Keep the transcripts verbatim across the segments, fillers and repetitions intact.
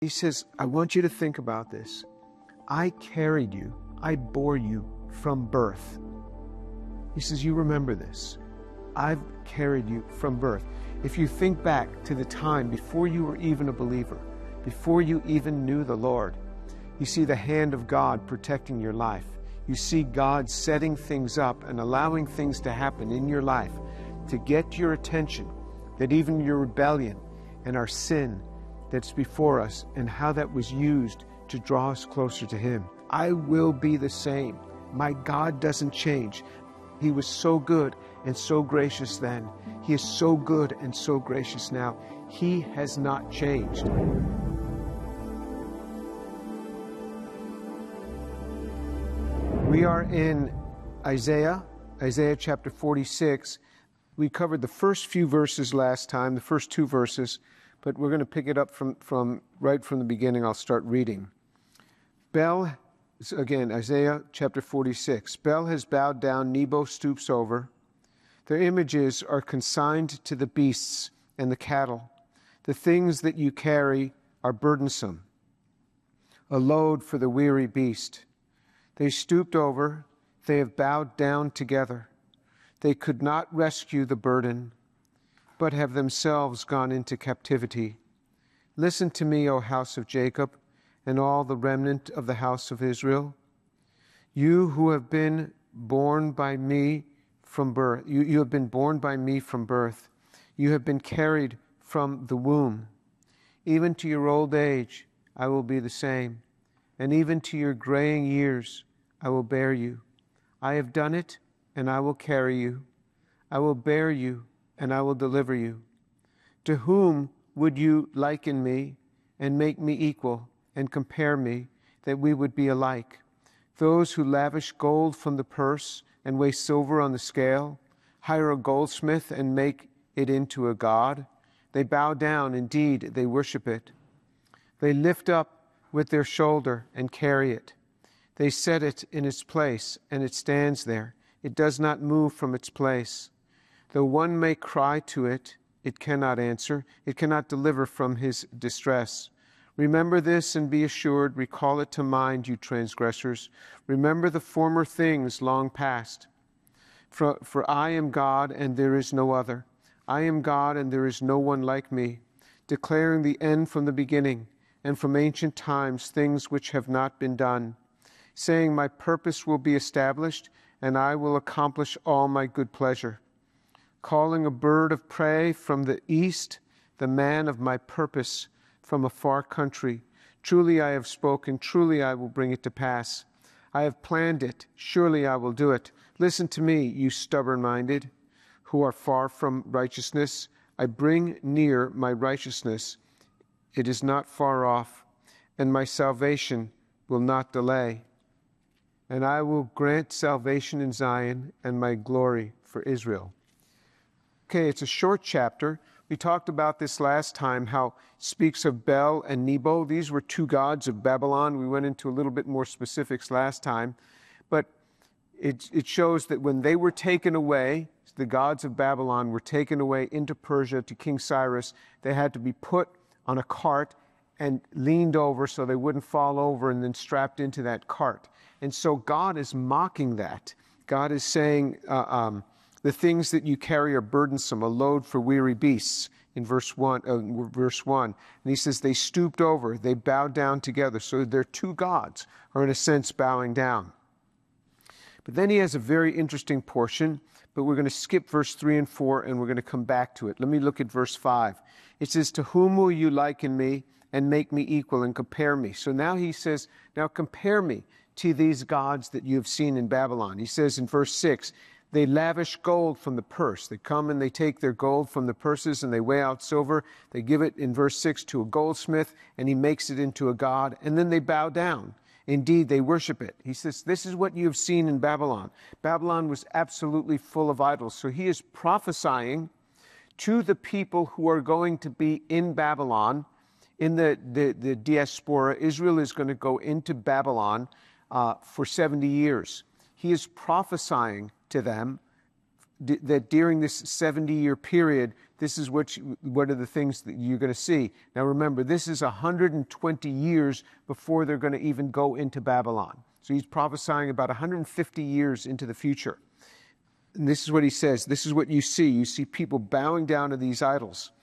He says, I want you to think about this. I carried you. I bore you from birth. He says, you remember this. I've carried you from birth. If you think back to the time before you were even a believer, before you even knew the Lord, you see the hand of God protecting your life. You see God setting things up and allowing things to happen in your life to get your attention, that even your rebellion and our sin that's before us and how that was used to draw us closer to Him. I will be the same. My God doesn't change. He was so good and so gracious then. He is so good and so gracious now. He has not changed. We are in Isaiah, Isaiah chapter forty-six. We covered the first few verses last time, the first two verses, but we're going to pick it up from, from right from the beginning. I'll start reading. Bel, again, Isaiah chapter forty-six. Bel has bowed down, Nebo stoops over. Their images are consigned to the beasts and the cattle. The things that you carry are burdensome, a load for the weary beast. They stooped over, they have bowed down together. They could not rescue the burden, but have themselves gone into captivity. Listen to me, O house of Jacob, and all the remnant of the house of Israel. You who have been born by me from birth, you, you have been born by me from birth. You have been carried from the womb. Even to your old age, I will be the same, and even to your graying years, I will bear you. I have done it, and I will carry you. I will bear you, and I will deliver you. To whom would you liken me and make me equal and compare me, that we would be alike? Those who lavish gold from the purse and weigh silver on the scale, hire a goldsmith and make it into a god. They bow down, indeed, they worship it. They lift up with their shoulder and carry it. They set it in its place, and it stands there. It does not move from its place. Though one may cry to it, it cannot answer. It cannot deliver from his distress. Remember this and be assured. Recall it to mind, you transgressors. Remember the former things long past. For, for I am God, and there is no other. I am God, and there is no one like me, declaring the end from the beginning, and from ancient times things which have not been done, saying, my purpose will be established, and I will accomplish all my good pleasure. Calling a bird of prey from the east, the man of my purpose from a far country. Truly I have spoken, truly I will bring it to pass. I have planned it, surely I will do it. Listen to me, you stubborn-minded, who are far from righteousness. I bring near my righteousness. It is not far off, and my salvation will not delay. And I will grant salvation in Zion and my glory for Israel. Okay, it's a short chapter. We talked about this last time, how it speaks of Bel and Nebo. These were two gods of Babylon. We went into a little bit more specifics last time. But it, it shows that when they were taken away, the gods of Babylon were taken away into Persia to King Cyrus, they had to be put on a cart and leaned over so they wouldn't fall over and then strapped into that cart. And so God is mocking that. God is saying, uh, um, the things that you carry are burdensome, a load for weary beasts, in verse one. Uh, verse one. And he says, they stooped over, they bowed down together. So their two gods are in a sense bowing down. But then he has a very interesting portion, but we're going to skip verse three and four, and we're going to come back to it. Let me look at verse five. It says, to whom will you liken me and make me equal and compare me? So now he says, now compare me to these gods that you have seen in Babylon. He says in verse six, they lavish gold from the purse. They come and they take their gold from the purses and they weigh out silver. They give it, in verse six, to a goldsmith, and he makes it into a god, and then they bow down. Indeed, they worship it. He says, this is what you have seen in Babylon. Babylon was absolutely full of idols. So he is prophesying to the people who are going to be in Babylon, in the, the, the diaspora. Israel is going to go into Babylon uh, for seventy years. He is prophesying to them d- that during this seventy-year period, this is what, you, what are the things that you're going to see. Now remember, this is one hundred twenty years before they're going to even go into Babylon. So he's prophesying about one hundred fifty years into the future. And this is what he says. This is what you see. You see people bowing down to these idols.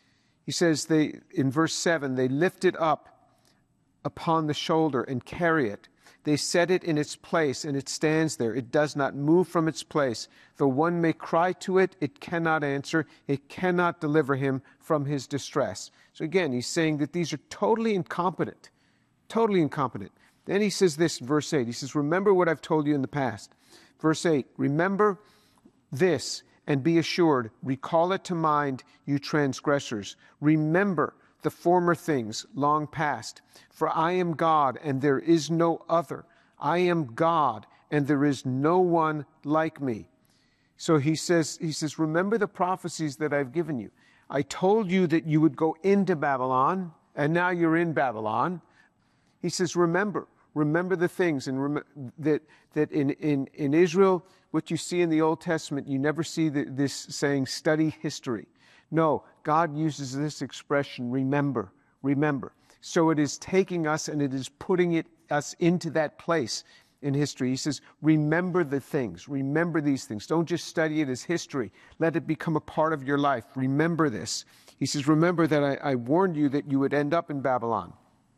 He says, they in verse seven, they lift it up upon the shoulder and carry it. They set it in its place, and it stands there. It does not move from its place. Though one may cry to it, it cannot answer. It cannot deliver him from his distress. So again, he's saying that these are totally incompetent. Totally incompetent. Then he says this in verse eight. He says, remember what I've told you in the past. Verse eight, remember this and be assured. Recall it to mind, you transgressors. Remember the former things long past. For I am God, and there is no other. I am God, and there is no one like me. So he says, he says, remember the prophecies that I've given you. I told you that you would go into Babylon, and now you're in Babylon. He says, remember, remember the things, and rem- that that in, in, in Israel, what you see in the Old Testament, you never see the, this saying, study history. No, God uses this expression, remember, remember. So it is taking us and it is putting it us into that place in history. He says, remember the things, remember these things. Don't just study it as history. Let it become a part of your life. Remember this. He says, remember that I, I warned you that you would end up in Babylon.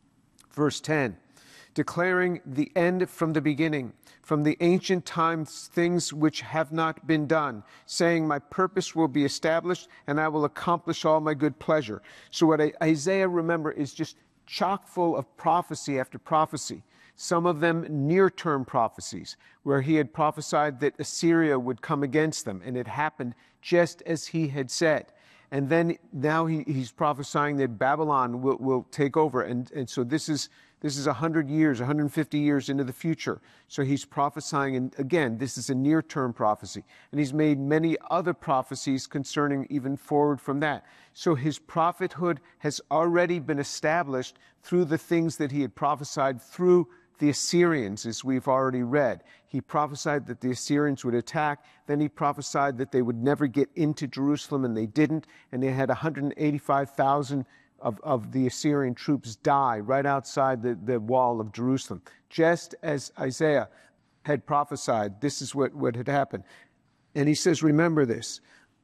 Verse ten, declaring the end from the beginning, from the ancient times, things which have not been done, saying, my purpose will be established, and I will accomplish all my good pleasure. So what Isaiah, remember, is just chock full of prophecy after prophecy. Some of them near-term prophecies, where he had prophesied that Assyria would come against them, and it happened just as he had said. And then now he, he's prophesying that Babylon will, will take over. And, and so this is this is one hundred years, one hundred fifty years into the future. So he's prophesying, and again, this is a near-term prophecy. And he's made many other prophecies concerning even forward from that. So his prophethood has already been established through the things that he had prophesied through the Assyrians, as we've already read. He prophesied that the Assyrians would attack. Then he prophesied that they would never get into Jerusalem, and they didn't. And they had one hundred eighty-five thousand of, of the Assyrian troops die right outside the, the wall of Jerusalem. Just as Isaiah had prophesied, this is what, what had happened. And he says, remember this.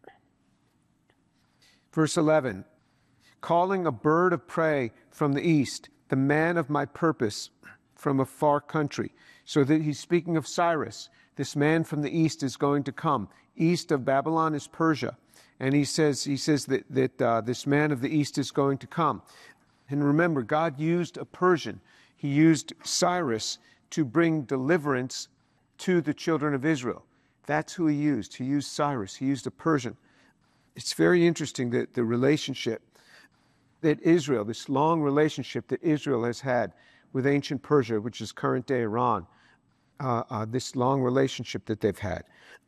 Verse eleven, calling a bird of prey from the east, the man of my purpose, from a far country. So that he's speaking of Cyrus. This man from the east is going to come. East of Babylon is Persia. And he says he says that, that uh, this man of the east is going to come. And remember, God used a Persian. He used Cyrus to bring deliverance to the children of Israel. That's who he used. He used Cyrus. He used a Persian. It's very interesting that the relationship that Israel, this long relationship that Israel has had with ancient Persia, which is current-day Iran, uh, uh, this long relationship that they've had,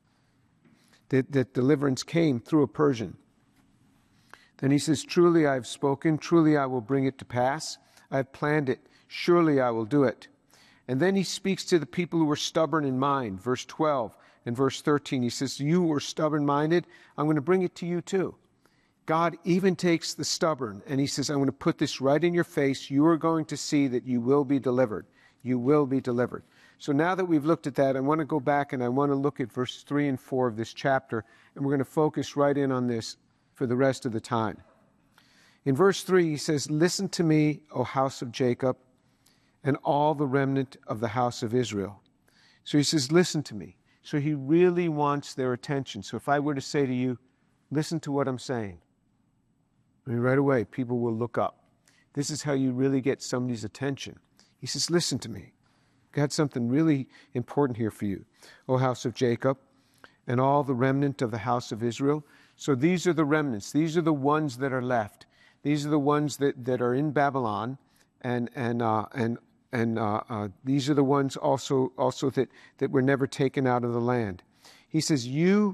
that, that deliverance came through a Persian. Then he says, truly I have spoken, truly I will bring it to pass. I have planned it, surely I will do it. And then he speaks to the people who were stubborn in mind, verse twelve and verse thirteen. He says, you who are stubborn-minded, I'm going to bring it to you too. God even takes the stubborn, and he says, I'm going to put this right in your face. You are going to see that you will be delivered. You will be delivered. So now that we've looked at that, I want to go back and I want to look at verse three and four of this chapter, and we're going to focus right in on this for the rest of the time. In verse three, he says, listen to me, O house of Jacob, and all the remnant of the house of Israel. So he says, listen to me. So he really wants their attention. So if I were to say to you, listen to what I'm saying, I mean, right away, people will look up. This is how you really get somebody's attention. He says, listen to me. Got something really important here for you, O house of Jacob, and all the remnant of the house of Israel. So these are the remnants. These are the ones that are left. These are the ones that, that are in Babylon, and and uh, and and uh, uh, these are the ones also also that, that were never taken out of the land. He says, you,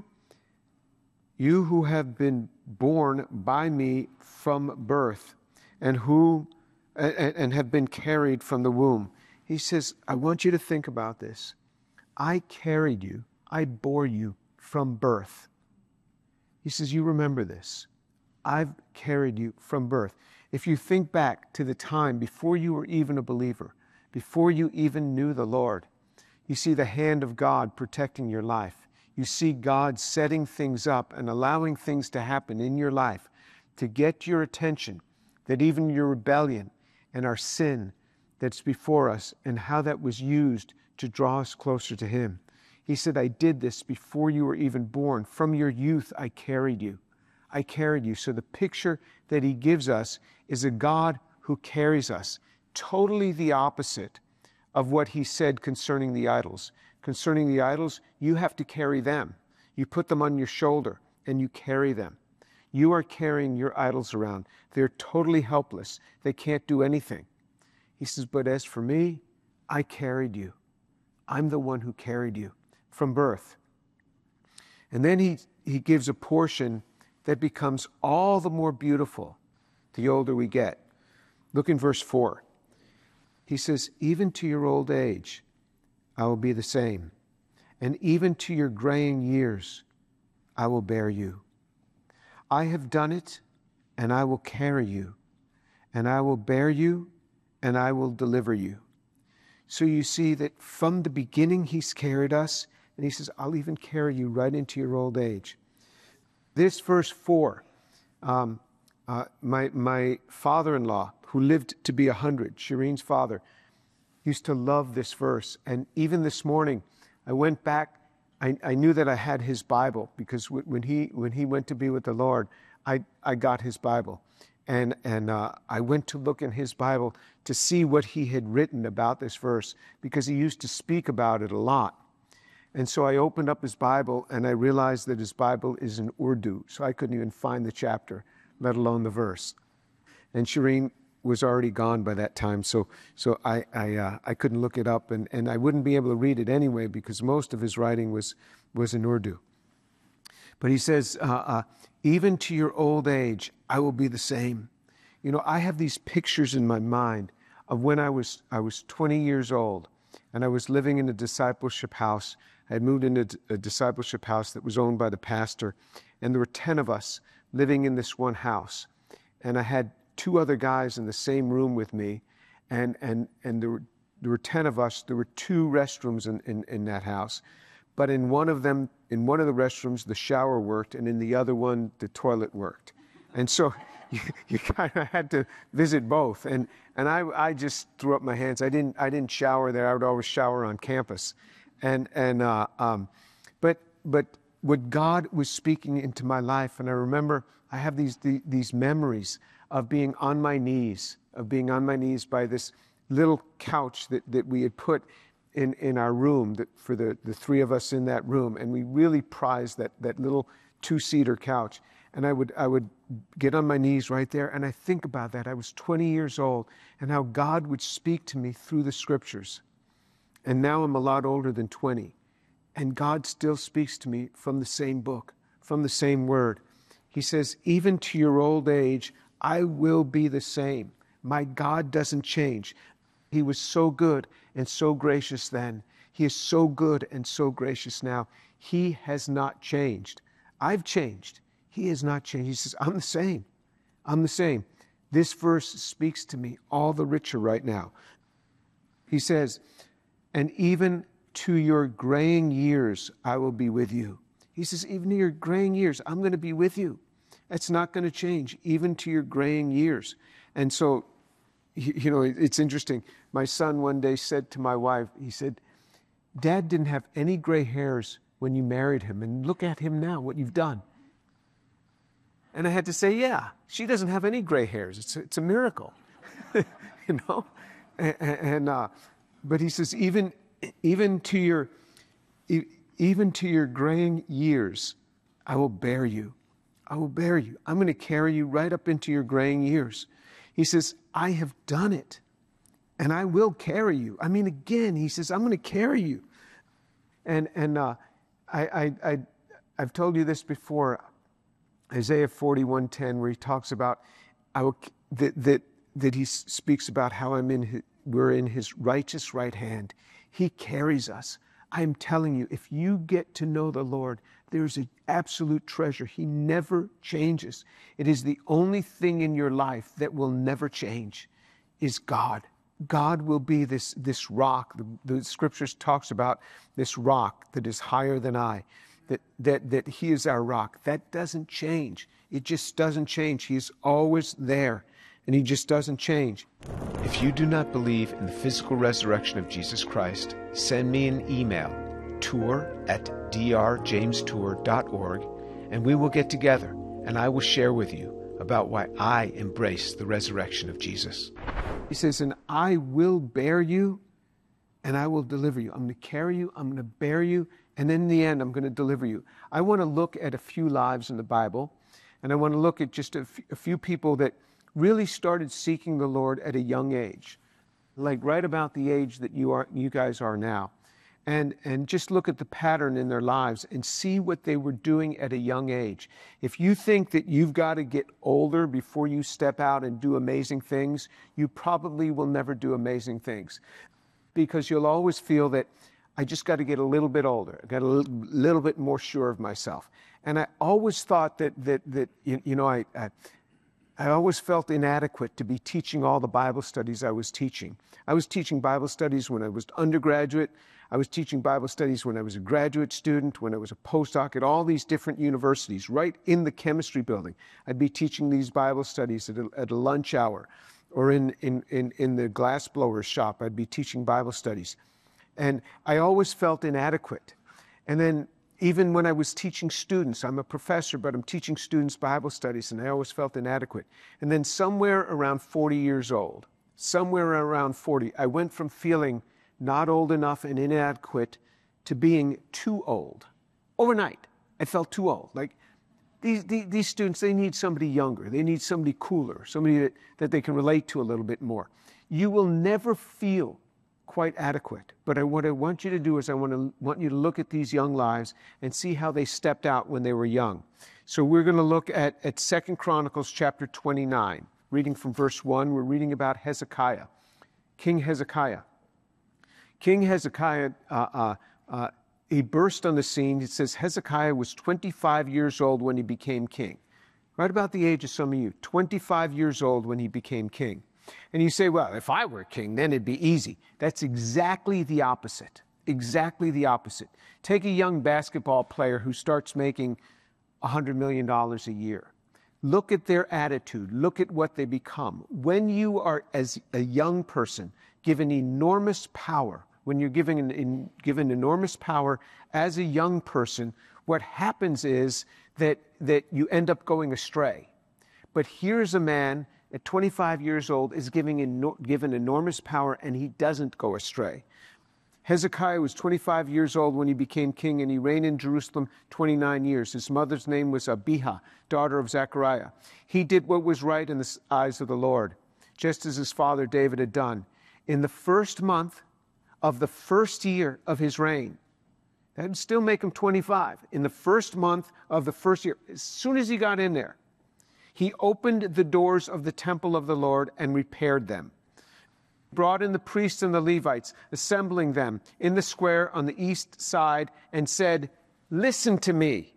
you who have been born by me from birth, and who and, and have been carried from the womb. He says, I want you to think about this. I carried you, I bore you from birth. He says, you remember this. I've carried you from birth. If you think back to the time before you were even a believer, before you even knew the Lord, you see the hand of God protecting your life. You see God setting things up and allowing things to happen in your life to get your attention, that even your rebellion and our sin that's before us and how that was used to draw us closer to Him. He said, I did this before you were even born. From your youth, I carried you. I carried you. So the picture that He gives us is a God who carries us. Totally the opposite of what He said concerning the idols. Concerning the idols, you have to carry them. You put them on your shoulder and you carry them. You are carrying your idols around. They're totally helpless. They can't do anything. He says, but as for me, I carried you. I'm the one who carried you from birth. And then he, he gives a portion that becomes all the more beautiful the older we get. Look in verse four. He says, even to your old age, I will be the same. And even to your graying years, I will bear you. I have done it, and I will carry you. And I will bear you, and I will deliver you. So you see that from the beginning He's carried us, and He says, I'll even carry you right into your old age. This verse four, um, uh, my, my father-in-law, who lived to be a hundred, Shireen's father, used to love this verse. And even this morning, I went back, I, I knew that I had his Bible, because w- when he when he went to be with the Lord, I, I got his Bible. And, and uh, I went to look in his Bible to see what he had written about this verse, because he used to speak about it a lot. And so I opened up his Bible, and I realized that his Bible is in Urdu, so I couldn't even find the chapter, let alone the verse. And Shireen was already gone by that time, so so I I, uh, I couldn't look it up, and, and I wouldn't be able to read it anyway, because most of his writing was, was in Urdu. But he says, uh, uh, even to your old age, I will be the same. You know, I have these pictures in my mind of when I was I was twenty years old, and I was living in a discipleship house. I had moved into a discipleship house that was owned by the pastor, and there were ten of us living in this one house. And I had two other guys in the same room with me, and and and there were there were ten of us. There were two restrooms in, in, in that house. But in one of them, in one of the restrooms, the shower worked, and in the other one, the toilet worked. And so you, you kind of had to visit both. And and I I just threw up my hands. I didn't I didn't shower there. I would always shower on campus. And and uh, um, but but what God was speaking into my life, and I remember I have these the, these memories of being on my knees, of being on my knees by this little couch that, that we had put in, in our room that for the, the three of us in that room. And we really prized that, that little two-seater couch. And I would I would get on my knees right there, and I think about that. I was twenty years old, and how God would speak to me through the Scriptures. And now I'm a lot older than twenty. And God still speaks to me from the same book, from the same word. He says, even to your old age, I will be the same. My God doesn't change. He was so good and so gracious then. He is so good and so gracious now. He has not changed. I've changed. He has not changed. He says, I'm the same. I'm the same. This verse speaks to me all the richer right now. He says, and even to your graying years, I will be with you. He says, even to your graying years, I'm going to be with you. That's not going to change, even to your graying years. And so, you know, it's interesting. My son one day said to my wife, he said, Dad didn't have any gray hairs when you married him. And look at him now, what you've done. And I had to say, yeah, she doesn't have any gray hairs. It's a, it's a miracle, you know. And, and uh, but he says, even even to your even to your graying years, I will bear you. I will bear you. I'm going to carry you right up into your graying years. He says, I have done it, and I will carry you. I mean, again, he says, I'm going to carry you. And and uh, I I I I've told you this before. Isaiah forty-one ten, where he talks about I will, that that that he speaks about how I'm in his, we're in his righteous right hand. He carries us. I am telling you, if you get to know the Lord, There's an absolute treasure. He never changes. It is the only thing in your life that will never change, is God. God will be this, this rock. The, the scriptures talks about this rock that is higher than I, that, that, that he is our rock. That doesn't change. It just doesn't change. He's always there, and he just doesn't change. If you do not believe in the physical resurrection of Jesus Christ, send me an email, tour at d r james tour dot org, and we will get together, and I will share with you about why I embrace the resurrection of Jesus. He says, and I will bear you, and I will deliver you. I'm going to carry you, I'm going to bear you, and then in the end, I'm going to deliver you. I want to look at a few lives in the Bible, and I want to look at just a, f- a few people that really started seeking the Lord at a young age, like right about the age that you are, you guys are now. And, and just look at the pattern in their lives and see what they were doing at a young age. If you think that you've got to get older before you step out and do amazing things, you probably will never do amazing things, because you'll always feel that I just got to get a little bit older. I got a little, little bit more sure of myself. And I always thought that, that, that you, you know, I, I, I always felt inadequate to be teaching all the Bible studies I was teaching. I was teaching Bible studies when I was undergraduate. I was teaching Bible studies when I was a graduate student, when I was a postdoc at all these different universities, right in the chemistry building. I'd be teaching these Bible studies at a, at a lunch hour, or in, in, in, in the glassblower shop. I'd be teaching Bible studies. And I always felt inadequate. And then even when I was teaching students, I'm a professor, but I'm teaching students Bible studies, and I always felt inadequate. And then somewhere around forty years old, somewhere around forty, I went from feeling not old enough and inadequate to being too old. Overnight, I felt too old. Like, these, these, these students, they need somebody younger. They need somebody cooler, somebody that, that they can relate to a little bit more. You will never feel quite adequate. But I, what I want you to do is I want, to, want you to look at these young lives and see how they stepped out when they were young. So we're going to look at, at Second Chronicles chapter twenty-nine, reading from verse one. We're reading about Hezekiah, King Hezekiah. King Hezekiah, uh, uh, uh, he burst on the scene. It says Hezekiah was twenty-five years old when he became king. Right about the age of some of you, twenty-five years old when he became king. And you say, well, if I were king, then it'd be easy. That's exactly the opposite. Exactly the opposite. Take a young basketball player who starts making one hundred million dollars a year. Look at their attitude. Look at what they become. When you are, as a young person, given enormous power, when you're given, an, in, given enormous power as a young person, what happens is that, that you end up going astray. But here's a man at twenty-five years old is giving eno- given enormous power, and he doesn't go astray. Hezekiah was twenty-five years old when he became king, and he reigned in Jerusalem twenty-nine years. His mother's name was Abijah, daughter of Zechariah. He did what was right in the eyes of the Lord, just as his father David had done. In the first month of the first year of his reign, that would still make him twenty-five. In the first month of the first year, as soon as he got in there, he opened the doors of the temple of the Lord and repaired them. Brought in the priests and the Levites, assembling them in the square on the east side, and said, listen to me.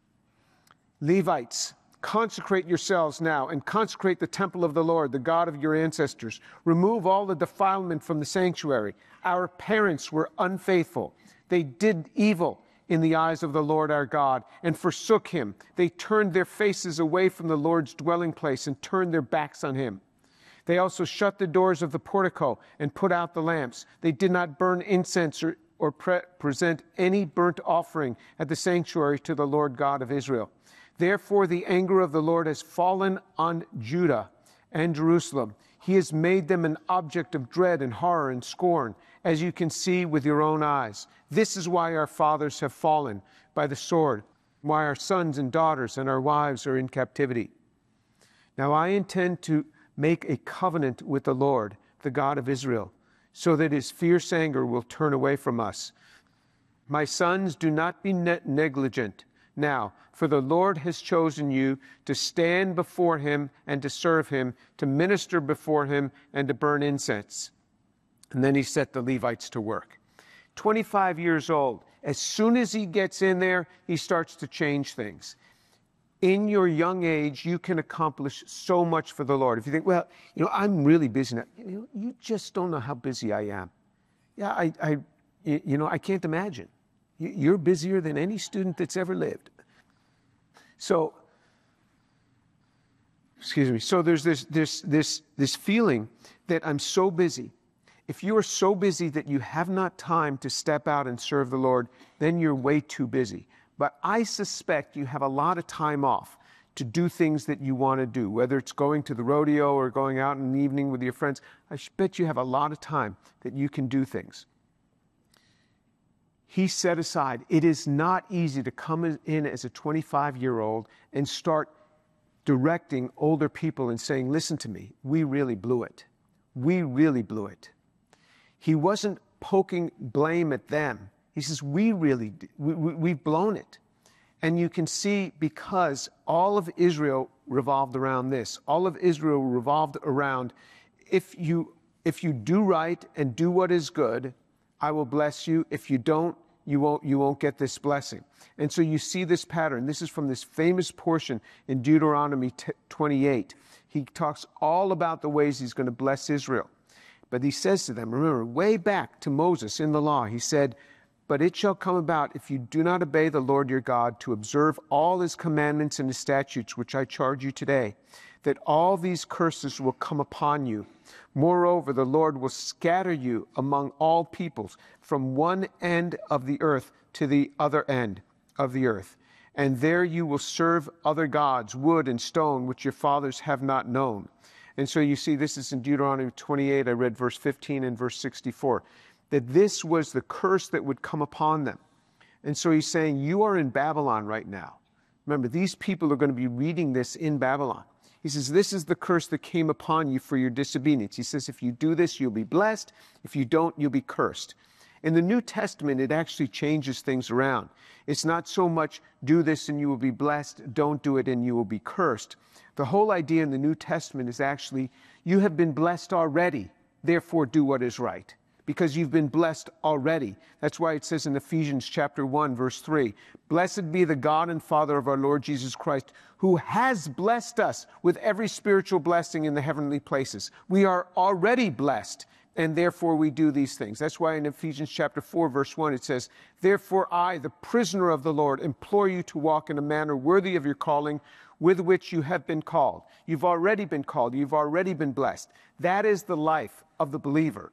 Levites, consecrate yourselves now and consecrate the temple of the Lord, the God of your ancestors. Remove all the defilement from the sanctuary. Our parents were unfaithful. They did evil in the eyes of the Lord our God, and forsook him. They turned their faces away from the Lord's dwelling place and turned their backs on him. They also shut the doors of the portico and put out the lamps. They did not burn incense or, or pre- present any burnt offering at the sanctuary to the Lord God of Israel. Therefore the anger of the Lord has fallen on Judah and Jerusalem. He has made them an object of dread and horror and scorn, as you can see with your own eyes. This is why our fathers have fallen by the sword, why our sons and daughters and our wives are in captivity. Now I intend to make a covenant with the Lord, the God of Israel, so that his fierce anger will turn away from us. My sons, do not be ne- negligent now, for the Lord has chosen you to stand before him and to serve him, to minister before him and to burn incense. And then he set the Levites to work. twenty-five years old, As soon as he gets in there, he starts to change things. In your young age, you can accomplish so much for the Lord. If you think, well, you know, I'm really busy now. You know, you just don't know how busy I am. Yeah, I, I you know, I can't imagine. You're busier than any student that's ever lived. So, excuse me. So there's this, this, this, this feeling that I'm so busy. If you are so busy that you have not time to step out and serve the Lord, then you're way too busy. But I suspect you have a lot of time off to do things that you want to do, whether it's going to the rodeo or going out in the evening with your friends. I bet you have a lot of time that you can do things. He set aside. It is not easy to come in as a twenty-five-year-old and start directing older people and saying, listen to me, we really blew it. We really blew it. He wasn't poking blame at them. He says, we really, we, we, we've blown it. And you can see, because all of Israel revolved around this. All of Israel revolved around, if you, if you do right and do what is good, I will bless you. If you don't, you won't, you won't get this blessing. And so you see this pattern. This is from this famous portion in Deuteronomy twenty-eight. He talks all about the ways he's going to bless Israel. But he says to them, remember, way back to Moses in the law, he said, but it shall come about, if you do not obey the Lord your God, to observe all his commandments and his statutes, which I charge you today, that all these curses will come upon you. Moreover, the Lord will scatter you among all peoples, from one end of the earth to the other end of the earth. And there you will serve other gods, wood and stone, which your fathers have not known. And so you see, this is in Deuteronomy twenty-eight. I read verse fifteen and verse sixty-four. That this was the curse that would come upon them. And so he's saying, you are in Babylon right now. Remember, these people are going to be reading this in Babylon. He says, this is the curse that came upon you for your disobedience. He says, if you do this, you'll be blessed. If you don't, you'll be cursed. In the New Testament, it actually changes things around. It's not so much, do this and you will be blessed, don't do it and you will be cursed. The whole idea in the New Testament is actually, you have been blessed already, therefore do what is right. Because you've been blessed already. That's why it says in Ephesians chapter one, verse three, blessed be the God and Father of our Lord Jesus Christ, who has blessed us with every spiritual blessing in the heavenly places. We are already blessed, and therefore we do these things. That's why in Ephesians chapter four, verse one, it says, therefore I, the prisoner of the Lord, implore you to walk in a manner worthy of your calling, with which you have been called. You've already been called. You've already been blessed. That is the life of the believer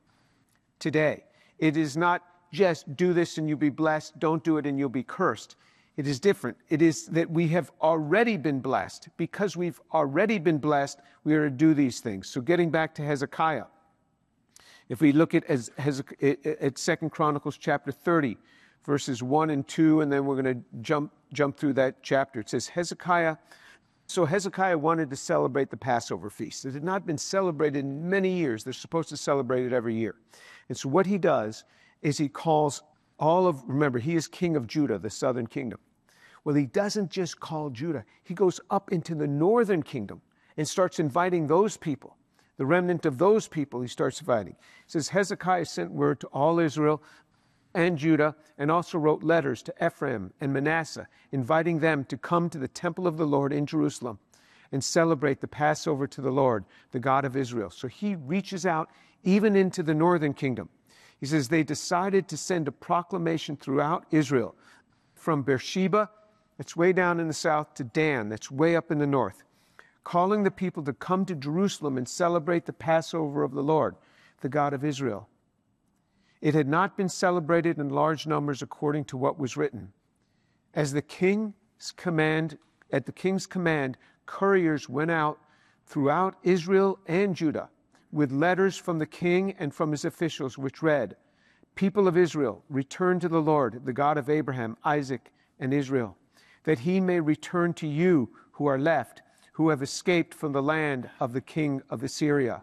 today. It is not just do this and you'll be blessed, don't do it and you'll be cursed. It is different. It is that we have already been blessed. Because we've already been blessed, we are to do these things. So getting back to Hezekiah, if we look at, as, at Second Chronicles chapter thirty, verses one and two, and then we're going to jump, jump through that chapter. It says, Hezekiah, so Hezekiah wanted to celebrate the Passover feast. It had not been celebrated in many years. They're supposed to celebrate it every year. And so what he does is he calls all of, remember, he is king of Judah, the southern kingdom. Well, he doesn't just call Judah. He goes up into the northern kingdom and starts inviting those people. The remnant of those people he starts inviting. It says, Hezekiah sent word to all Israel and Judah, and also wrote letters to Ephraim and Manasseh, inviting them to come to the temple of the Lord in Jerusalem and celebrate the Passover to the Lord, the God of Israel. So he reaches out even into the northern kingdom. He says they decided to send a proclamation throughout Israel, from Beersheba, that's way down in the south, to Dan, that's way up in the north, calling the people to come to Jerusalem and celebrate the Passover of the Lord, the God of Israel. It had not been celebrated in large numbers according to what was written. As the king's command, at the king's command, couriers went out throughout Israel and Judah with letters from the king and from his officials, which read, people of Israel, return to the Lord, the God of Abraham, Isaac, and Israel, that he may return to you who are left, who have escaped from the land of the king of Assyria.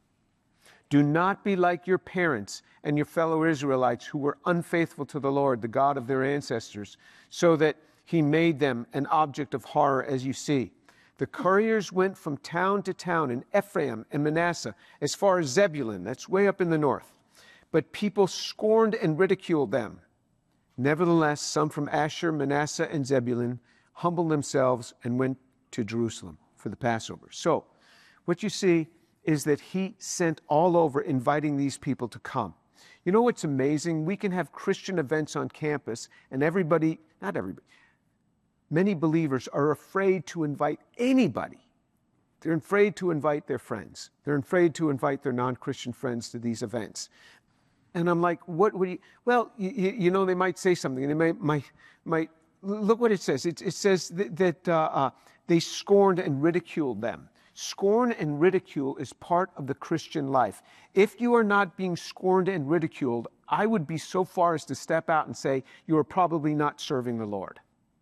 Do not be like your parents and your fellow Israelites who were unfaithful to the Lord, the God of their ancestors, so that he made them an object of horror, as you see. The couriers went from town to town in Ephraim and Manasseh, as far as Zebulun, that's way up in the north. But people scorned and ridiculed them. Nevertheless, some from Asher, Manasseh, and Zebulun humbled themselves and went to Jerusalem for the Passover. So, what you see is that he sent all over inviting these people to come. You know what's amazing? We can have Christian events on campus, and everybody, not everybody, many believers are afraid to invite anybody. They're afraid to invite their friends. They're afraid to invite their non-Christian friends to these events. And I'm like, what would you, well, you, you know, they might say something, and they might, might, might look what it says. It, it says that, that uh, uh, they scorned and ridiculed them. Scorn and ridicule is part of the Christian life. If you are not being scorned and ridiculed, I would be so far as to step out and say, you are probably not serving the Lord.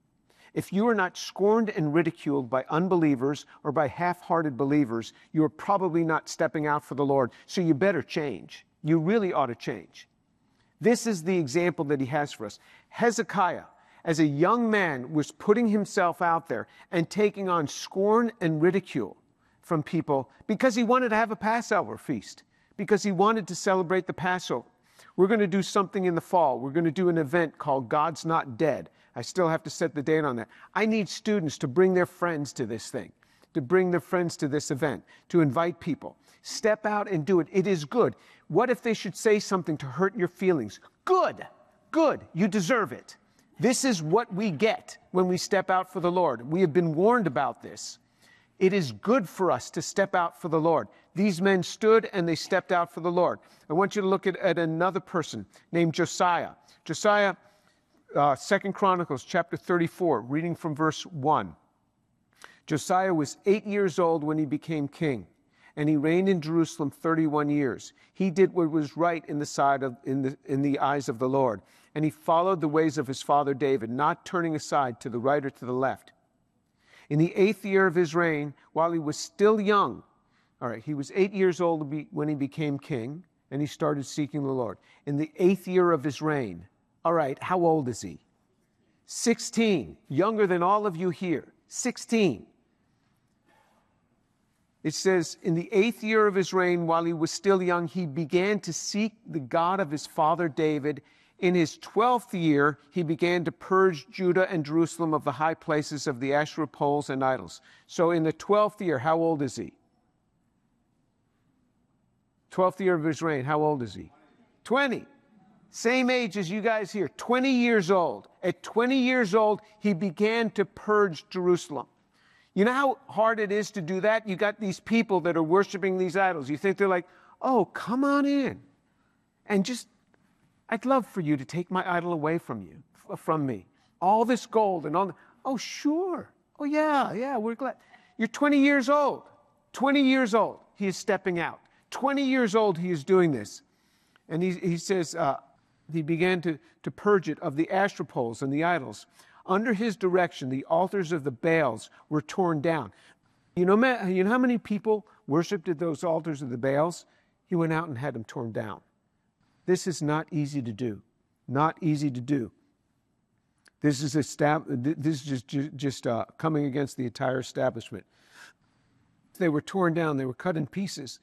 If you are not scorned and ridiculed by unbelievers or by half-hearted believers, you are probably not stepping out for the Lord. So you better change. You really ought to change. This is the example that he has for us. Hezekiah, as a young man, was putting himself out there and taking on scorn and ridicule from people because he wanted to have a Passover feast, because he wanted to celebrate the Passover. We're going to do something in the fall. We're going to do an event called God's Not Dead. I still have to set the date on that. I need students to bring their friends to this thing, to bring their friends to this event, to invite people. Step out and do it. It is good. What if they should say something to hurt your feelings? Good, good. You deserve it. This is what we get when we step out for the Lord. We have been warned about this. It is good for us to step out for the Lord. These men stood and they stepped out for the Lord. I want you to look at, at another person named Josiah. Josiah, uh, Second Chronicles chapter thirty-four, reading from verse one. Josiah was eight years old when he became king, and he reigned in Jerusalem thirty-one years. He did what was right in the sight of in the in the eyes of the Lord, and he followed the ways of his father David, not turning aside to the right or to the left. In the eighth year of his reign, while he was still young, all right, he was eight years old when he became king, and he started seeking the Lord. In the eighth year of his reign, all right, how old is he? sixteen, younger than all of you here, sixteen. It says, in the eighth year of his reign, while he was still young, he began to seek the God of his father David. In his twelfth year, he began to purge Judah and Jerusalem of the high places of the Asherah poles and idols. So in the twelfth year, how old is he? twelfth year of his reign, how old is he? twenty. Same age as you guys here, twenty years old. At twenty years old, he began to purge Jerusalem. You know how hard it is to do that? You got these people that are worshiping these idols. You think they're like, oh, come on in. And just, I'd love for you to take my idol away from you, from me. All this gold and all the, oh, sure. Oh, yeah, yeah, we're glad. You're twenty years old. twenty years old, he is stepping out. twenty years old, he is doing this. And he, he says, uh, he began to, to purge it of the Asherah poles and the idols. Under his direction, the altars of the Baals were torn down. You know, you know how many people worshipped at those altars of the Baals? He went out and had them torn down. This is not easy to do. Not easy to do. This is, estab- this is just, just uh, coming against the entire establishment. They were torn down. They were cut in pieces.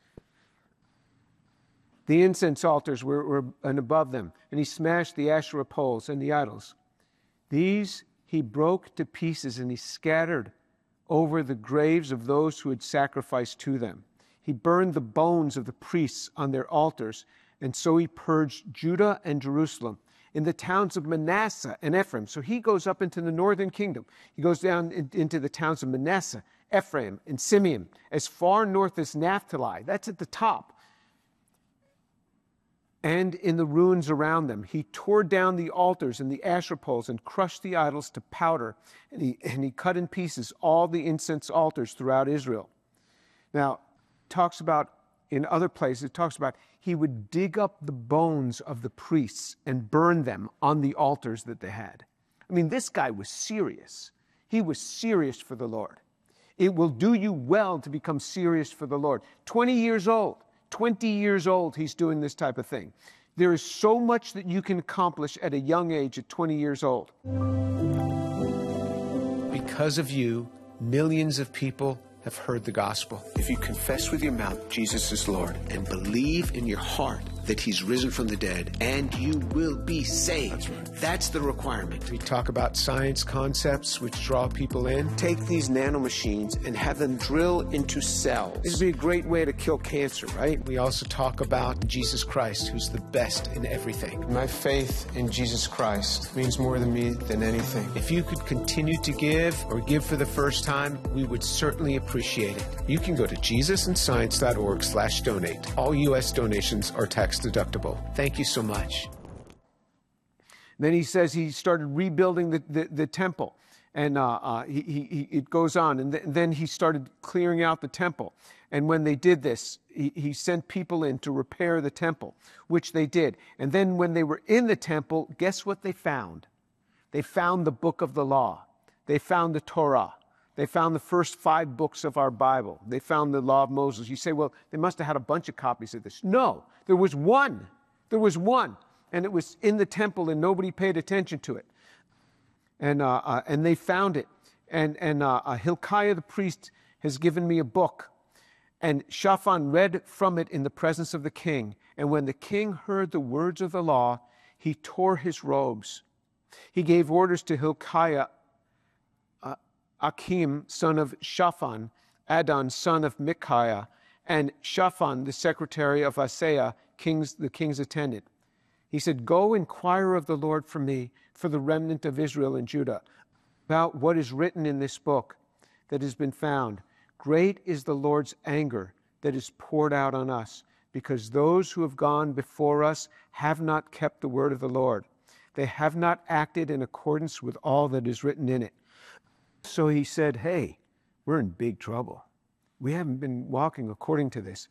The incense altars were, were and above them, and he smashed the Asherah poles and the idols. These he broke to pieces, and he scattered over the graves of those who had sacrificed to them. He burned the bones of the priests on their altars, and so he purged Judah and Jerusalem in the towns of Manasseh and Ephraim. So he goes up into the northern kingdom. He goes down in, into the towns of Manasseh, Ephraim, and Simeon, as far north as Naphtali. That's at the top. And in the ruins around them. He tore down the altars and the Asherah poles and crushed the idols to powder. And he, and he cut in pieces all the incense altars throughout Israel. Now, talks about, in other places, it talks about he would dig up the bones of the priests and burn them on the altars that they had. I mean, this guy was serious. He was serious for the Lord. It will do you well to become serious for the Lord. twenty years old. twenty years old, he's doing this type of thing. There is so much that you can accomplish at a young age, at twenty years old. Because of you, millions of people have heard the gospel. If you confess with your mouth Jesus is Lord and believe in your heart that he's risen from the dead, and you will be saved. That's right. That's the requirement. We talk about science concepts which draw people in. Take these nanomachines and have them drill into cells. This would be a great way to kill cancer, right? We also talk about Jesus Christ, who's the best in everything. My faith in Jesus Christ means more to me than anything. If you could continue to give or give for the first time, we would certainly appreciate it. You can go to jesusandScience.org slash donate. All U S donations are tax deductible. Thank you so much. Then he says he started rebuilding the, the, the temple. And uh, uh, he, he, it goes on. And, th- and then he started clearing out the temple. And when they did this, he, he sent people in to repair the temple, which they did. And then when they were in the temple, guess what they found? They found the book of the law. They found the Torah. They found the first five books of our Bible. They found the law of Moses. You say, well, they must have had a bunch of copies of this. No, there was one. There was one. And it was in the temple, and nobody paid attention to it. And uh, uh, and they found it. And, and uh, uh, Hilkiah the priest has given me a book. And Shaphan read from it in the presence of the king. And when the king heard the words of the law, he tore his robes. He gave orders to Hilkiah, uh, Akim, son of Shaphan, Adon, son of Micaiah, and Shaphan, the secretary of Asaiah, king's, the king's attendant. He said, go inquire of the Lord for me, for the remnant of Israel and Judah, about what is written in this book that has been found. Great is the Lord's anger that is poured out on us, because those who have gone before us have not kept the word of the Lord. They have not acted in accordance with all that is written in it. So he said, hey, we're in big trouble. We haven't been walking according to this.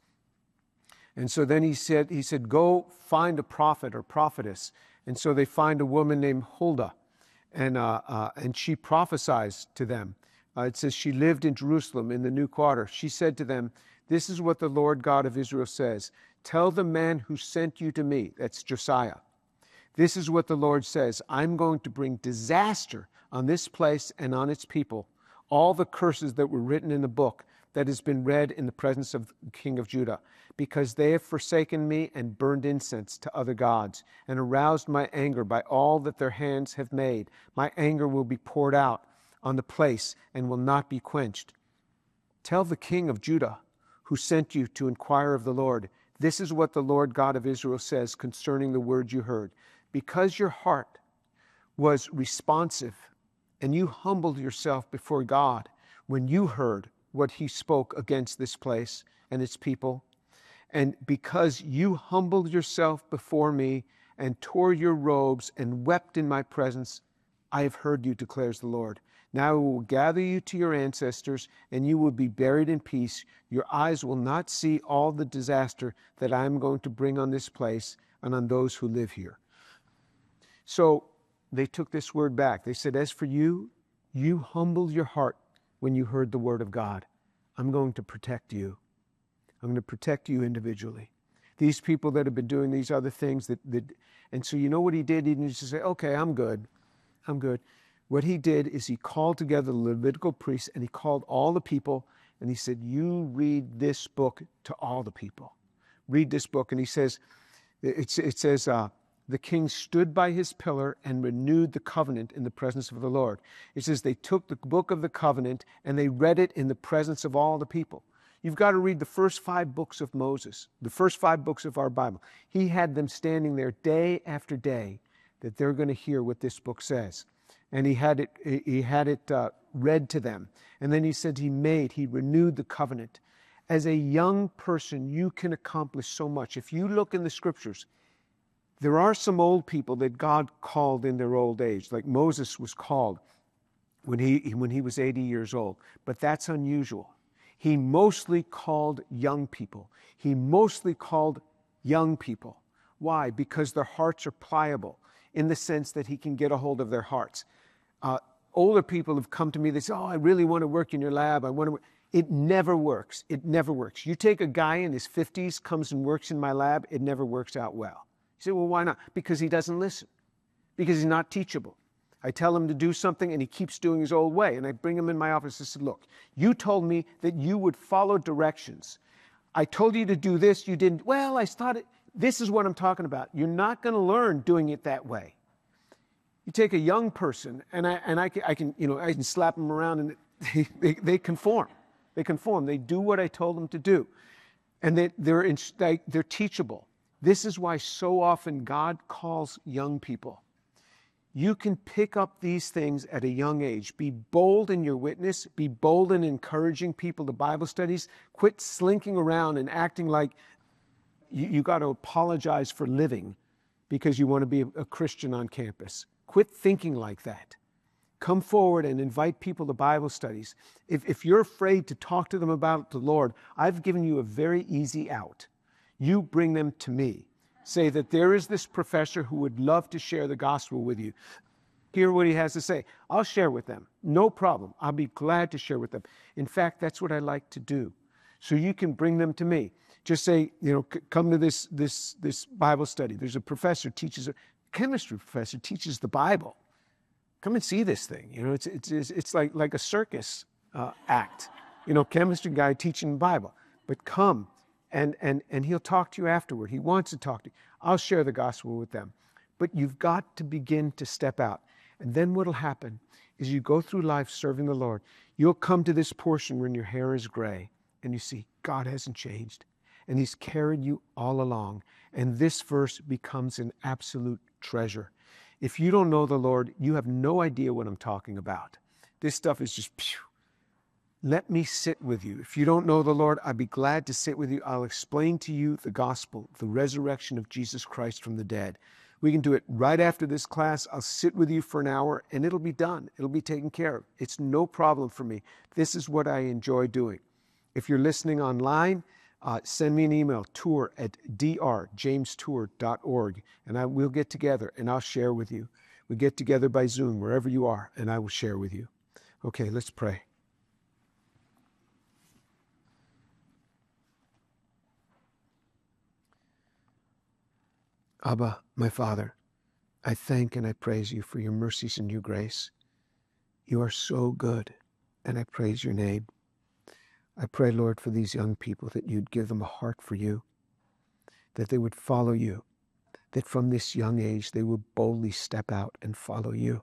And so then he said, he said, go find a prophet or prophetess. And so they find a woman named Huldah, and, uh, uh, and she prophesies to them. Uh, it says she lived in Jerusalem in the new quarter. She said to them, this is what the Lord God of Israel says. Tell the man who sent you to me, that's Josiah. This is what the Lord says. I'm going to bring disaster on this place and on its people. All the curses that were written in the book that has been read in the presence of the king of Judah, because they have forsaken me and burned incense to other gods and aroused my anger by all that their hands have made. My anger will be poured out on the place and will not be quenched. Tell the king of Judah, who sent you to inquire of the Lord, this is what the Lord God of Israel says concerning the words you heard. Because your heart was responsive and you humbled yourself before God when you heard what he spoke against this place and its people, and because you humbled yourself before me and tore your robes and wept in my presence, I have heard you, declares the Lord. Now I will gather you to your ancestors, and you will be buried in peace. Your eyes will not see all the disaster that I am going to bring on this place and on those who live here. So they took this word back. They said, as for you, you humbled your heart when you heard the word of God. I'm going to protect you. I'm going to protect you individually. These people that have been doing these other things that, that and so you know what he did? He didn't just say, okay, I'm good. I'm good. What he did is he called together the Levitical priests, and he called all the people, and he said, you read this book to all the people. Read this book. And he says, it, it says, uh, the king stood by his pillar and renewed the covenant in the presence of the Lord. It says they took the book of the covenant and they read it in the presence of all the people. You've got to read the first five books of Moses, the first five books of our Bible. He had them standing there day after day that they're going to hear what this book says. And he had it, he had it uh, read to them. And then he said he made, he renewed the covenant. As a young person, you can accomplish so much. If you look in the scriptures, there are some old people that God called in their old age, like Moses was called when he, when he was eighty years old. But that's unusual. He mostly called young people. He mostly called young people. Why? Because their hearts are pliable in the sense that he can get a hold of their hearts. Uh, older people have come to me, they say, oh, I really want to work in your lab. I want to work. It never works. It never works. You take a guy in his fifties, comes and works in my lab, it never works out well. You say, well, why not? Because he doesn't listen. Because he's not teachable. I tell him to do something and he keeps doing his old way. And I bring him in my office and said, look, you told me that you would follow directions. I told you to do this, you didn't. Well, I thought it, This is what I'm talking about. You're not going to learn doing it that way. You take a young person, and I and I can, I can you know I can slap them around, and they, they, they conform. They conform. They do what I told them to do, and they, they're in, they, they're teachable. This is why so often God calls young people. You can pick up these things at a young age. Be bold in your witness. Be bold in encouraging people to Bible studies. Quit slinking around and acting like you, you got to apologize for living because you want to be a, a Christian on campus. Quit thinking like that. Come forward and invite people to Bible studies. If, if you're afraid to talk to them about the Lord, I've given you a very easy out. You bring them to me. Say that there is this professor who would love to share the gospel with you. Hear what he has to say. I'll share with them. No problem. I'll be glad to share with them. In fact, that's what I like to do. So you can bring them to me. Just say, you know, c- come to this, this, this Bible study. There's a professor teaches, a chemistry professor teaches the Bible. Come and see this thing. You know, it's, it's, it's like, like a circus uh, act. You know, chemistry guy teaching the Bible. But come. And, and, and he'll talk to you afterward. He wants to talk to you. I'll share the gospel with them. But you've got to begin to step out. And then what'll happen is you go through life serving the Lord. You'll come to this portion when your hair is gray and you see God hasn't changed. And he's carried you all along. And this verse becomes an absolute treasure. If you don't know the Lord, you have no idea what I'm talking about. This stuff is just phew. Let me sit with you. If you don't know the Lord, I'd be glad to sit with you. I'll explain to you the gospel, the resurrection of Jesus Christ from the dead. We can do it right after this class. I'll sit with you for an hour and it'll be done. It'll be taken care of. It's no problem for me. This is what I enjoy doing. If you're listening online, uh, send me an email, tour at d r james tour dot org, and I will get together and I'll share with you. We get together by Zoom, wherever you are, and I will share with you. Okay, let's pray. Abba, my Father, I thank and I praise you for your mercies and your grace. You are so good, and I praise your name. I pray, Lord, for these young people that you'd give them a heart for you, that they would follow you, that from this young age they would boldly step out and follow you.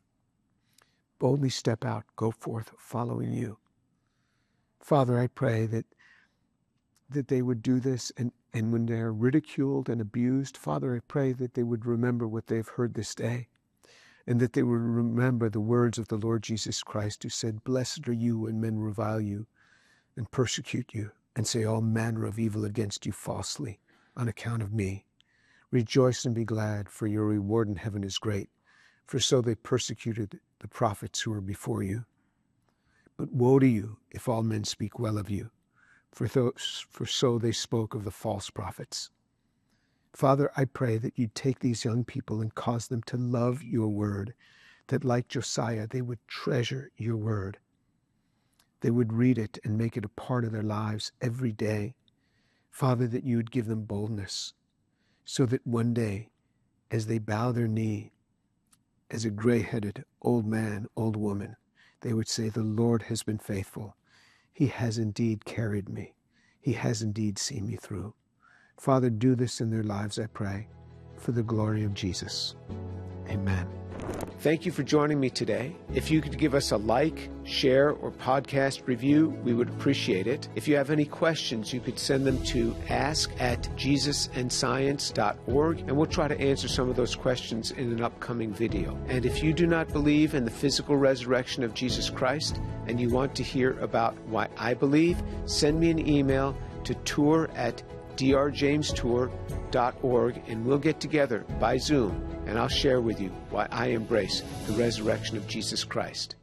Boldly step out, go forth following you. Father, I pray that that they would do this, and, and when they're ridiculed and abused, Father, I pray that they would remember what they've heard this day, and that they would remember the words of the Lord Jesus Christ, who said, "Blessed are you when men revile you and persecute you and say all manner of evil against you falsely on account of me. Rejoice and be glad, for your reward in heaven is great, for so they persecuted the prophets who were before you. But woe to you if all men speak well of you, For, those, for so they spoke of the false prophets." Father, I pray that you take these young people and cause them to love your word, that like Josiah, they would treasure your word. They would read it and make it a part of their lives every day. Father, that you would give them boldness, so that one day, as they bow their knee, as a gray-headed old man, old woman, they would say, "The Lord has been faithful. He has indeed carried me. He has indeed seen me through." Father, do this in their lives, I pray, for the glory of Jesus. Amen. Thank you for joining me today. If you could give us a like, share, or podcast review, we would appreciate it. If you have any questions, you could send them to ask at jesus and science dot org, and we'll try to answer some of those questions in an upcoming video. And if you do not believe in the physical resurrection of Jesus Christ, and you want to hear about why I believe, send me an email to tour at d r james tour dot org, and we'll get together by Zoom, and I'll share with you why I embrace the resurrection of Jesus Christ.